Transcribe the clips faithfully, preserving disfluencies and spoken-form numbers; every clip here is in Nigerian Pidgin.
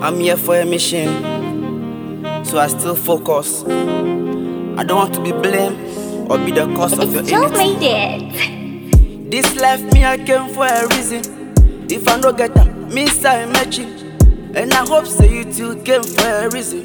I'm here for a mission, so I still focus. I don't want to be blamed or be the cause of your Joe anything. made it. This life me I came for a reason. If I no get them, me say matching. And I hope say you too came for a reason.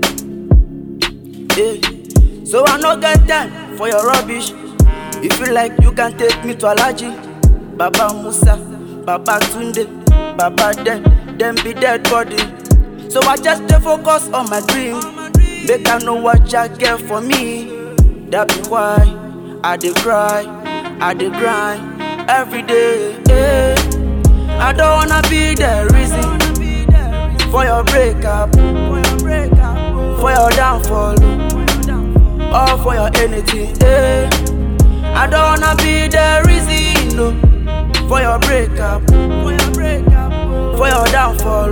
Yeah. So I no get time for your rubbish. If you like, you can take me to Alaji, Baba Musa, Baba Tunde, Baba Den, them be dead body. So I just dey focus on my dream. Make I know what you get for me. That be why I dey cry, I dey grind every day. Yeah. I don't wanna be the reason for your breakup, for your downfall, or for your anything. Yeah. I don't wanna be the reason no, for your breakup, for your downfall,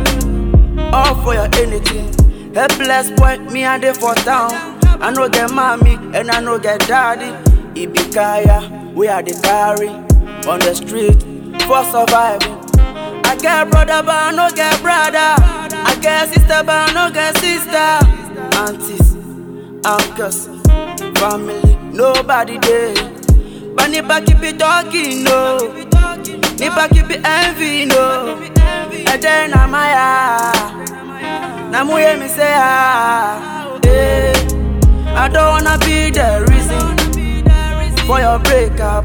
or for your anything. Helpless boy, me and they for town. I no get mommy and I no get daddy. It be kaya, we are the carry on the street for surviving. I get brother but I no get brother. I get sister but I no get sister. Aunties, uncles, family, nobody there. But nipa keep it talking, no. Nipa keep it envy, no. And then I'm a now mu hear me say ah, eh. I don't wanna be the reason for your breakup,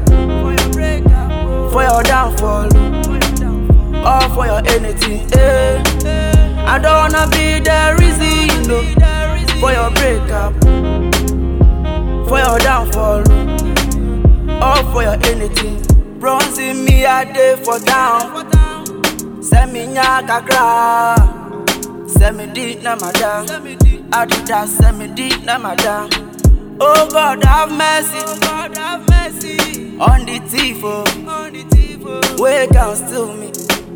for your downfall, or for your anything. Eh. I don't wanna be the reason no, for your breakup, for your downfall, or for your anything. Bronze in me a day for down. Send me nyaka cry. Send me deep na madam. Adidas send me deep na madam. Oh God have mercy, oh God have mercy on the thief, oh. Way can steal me,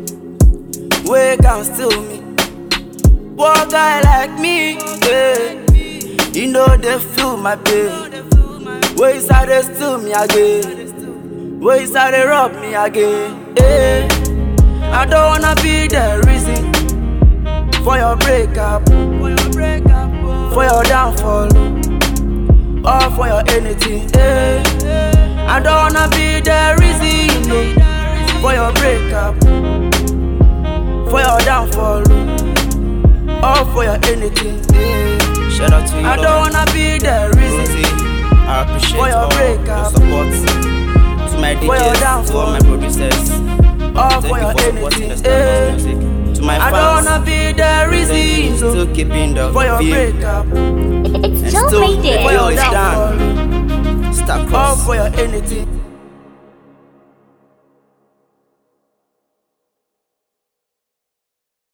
way can steal me. Poor guy like me, yeah. You know they feel my pain. Ways how they steal me again, ways how they rob me again. Yeah. I don't wanna be the reason for your breakup, for your downfall, or for your anything. Yeah. I don't wanna be the reason no, for your breakup, for your downfall, or for your anything. Yeah. Shout out to you, I don't wanna be the reason I appreciate for your all breakup, your support. To my for your D Js, to all downfall, my producers, or thank for you your for supporting anything. the Yeah. Starbucks music. To my I don't fans, wanna be the thank you reason for so, still keeping the for your view breakup, It's and Joe still made the it. for deal your is downfall, done. Star or Cross. for your anything.